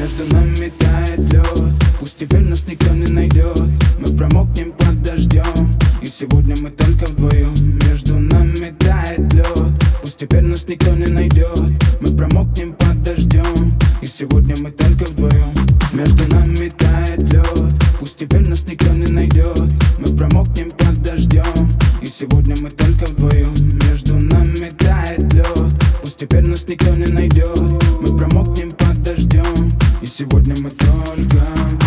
Между нами тает лед, пусть теперь нас никто не найдет. Мы промокнем под дождем, и сегодня мы только вдвоем. Между нами тает лед, пусть теперь нас никто не найдет. Мы промокнем под дождем, и сегодня мы только вдвоем. Между нами тает лед, пусть теперь нас никто не найдет. Мы промокнем под дождем, и сегодня мы только вдвоем. Между нами тает лед, пусть теперь нас никто не найдет. Мы промокнем под дождем, и сегодня мы только вдвоем.